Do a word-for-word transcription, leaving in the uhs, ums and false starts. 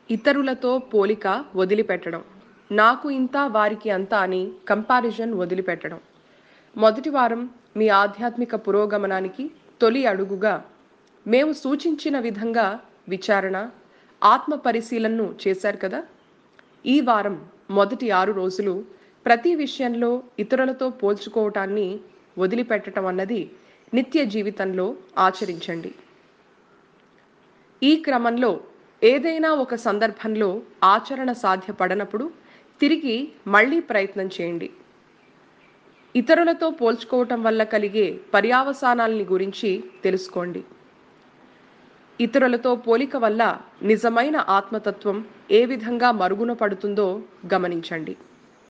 ఇతరులతో పోలిక వదిలిపెట్టడం. నాకు ఇంత, వారికి అంత అని కంపారిజన్ వదిలిపెట్టడం. మొదటి వారం మీ ఆధ్యాత్మిక పురోగమనానికి తొలి అడుగుగా మేము సూచించిన విధంగా విచారణ, ఆత్మ పరిశీలనను చేశారు కదా! ఈ వారం మొదటి ఆరు రోజులు ప్రతి విషయంలో ఇతరులతో పోల్చుకోవటాన్ని వదిలిపెట్టడం అన్నది నిత్య జీవితంలో ఆచరించండి. ఈ క్రమంలో ఏదైనా ఒక సందర్భంలో ఆచరణ సాధ్యపడనప్పుడు తిరిగి మళ్ళీ ప్రయత్నం చేయండి. ఇతరులతో పోల్చుకోవటం వల్ల కలిగే పర్యవసానాల్ని గురించి తెలుసుకోండి. ఇతరులతో పోలిక వల్ల నిజమైన ఆత్మతత్వం ఏ విధంగా మరుగున పడుతుందో గమనించండి.